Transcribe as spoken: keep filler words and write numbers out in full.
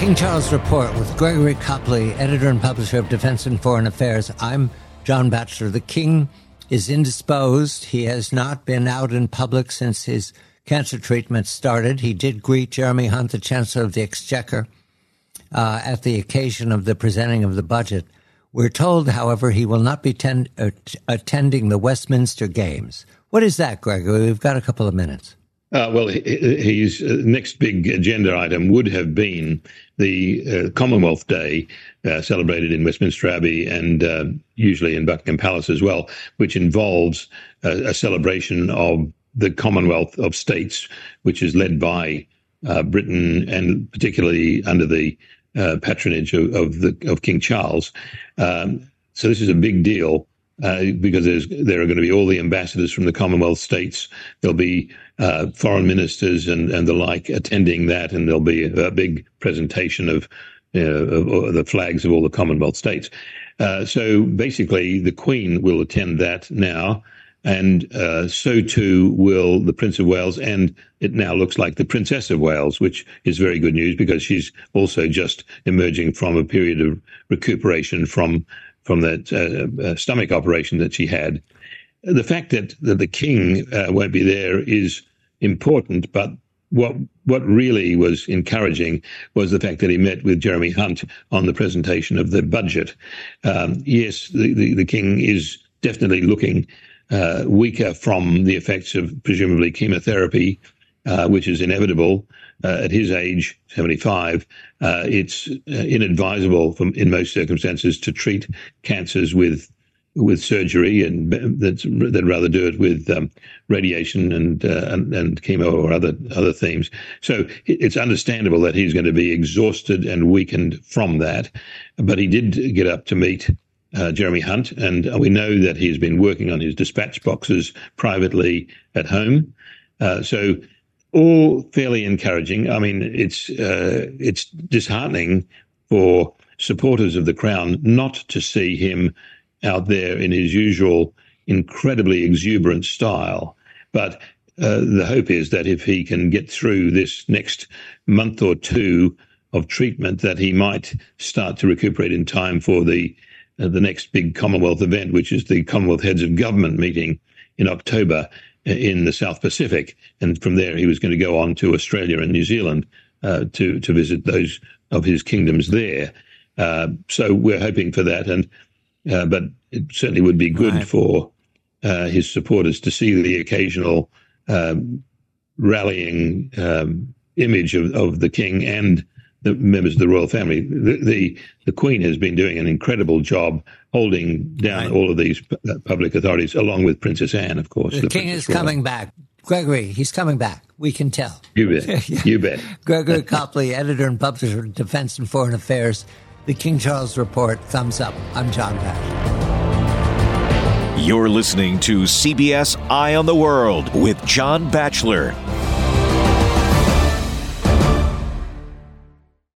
King Charles Report with Gregory Copley, editor and publisher of Defense and Foreign Affairs. I'm John Batchelor. The King is indisposed. He has not been out in public since his cancer treatment started. He did greet Jeremy Hunt, the Chancellor of the Exchequer, uh, at the occasion of the presenting of the budget. We're told, however, he will not be ten- uh, attending the Westminster Games. What is that, Gregory? We've got a couple of minutes. Uh, well, his next big agenda item would have been the uh, Commonwealth Day uh, celebrated in Westminster Abbey and uh, usually in Buckingham Palace as well, which involves uh, a celebration of the Commonwealth of States, which is led by uh, Britain and particularly under the uh, patronage of, of, the, of King Charles. Um, so this is a big deal. Uh, because there's, there are going to be all the ambassadors from the Commonwealth states. There'll be uh, foreign ministers and, and the like attending that, and there'll be a, a big presentation of, uh, of, of the flags of all the Commonwealth states. Uh, so basically, the Queen will attend that now, and uh, so too will the Prince of Wales, and it now looks like the Princess of Wales, which is very good news because she's also just emerging from a period of recuperation from from that uh, uh, stomach operation that she had. The fact that, that the King uh, won't be there is important, but what what really was encouraging was the fact that he met with Jeremy Hunt on the presentation of the budget. Um, yes, the, the, the King is definitely looking uh, weaker from the effects of presumably chemotherapy, uh, which is inevitable. Uh, at his age, seventy-five, uh, it's uh, inadvisable from, in most circumstances to treat cancers with with surgery, and that's, they'd rather do it with um, radiation and, uh, and and chemo or other other themes. So it's understandable that he's going to be exhausted and weakened from that. But he did get up to meet uh, Jeremy Hunt, and we know that he's been working on his dispatch boxes privately at home. Uh, so. All fairly encouraging. I mean, it's uh, it's disheartening for supporters of the Crown not to see him out there in his usual incredibly exuberant style. But uh, the hope is that if he can get through this next month or two of treatment, that he might start to recuperate in time for the uh, the next big Commonwealth event, which is the Commonwealth Heads of Government meeting in October in the South Pacific, and from there he was going to go on to Australia and New Zealand uh, to to visit those of his kingdoms there. Uh, so we're hoping for that, and uh, but it certainly would be good right. for uh, his supporters to see the occasional um, rallying um, image of, of the King and the members of the royal family. The, the the Queen has been doing an incredible job holding down right. all of these p- public authorities, along with Princess Anne, of course. The, the King Princess is Royal. Coming back. Gregory, he's coming back. We can tell. You bet. yeah. You bet. Gregory Copley, editor and publisher of Defense and Foreign Affairs. The King Charles Report. Thumbs up. I'm John Batchelor. You're listening to C B S Eye on the World with John Batchelor.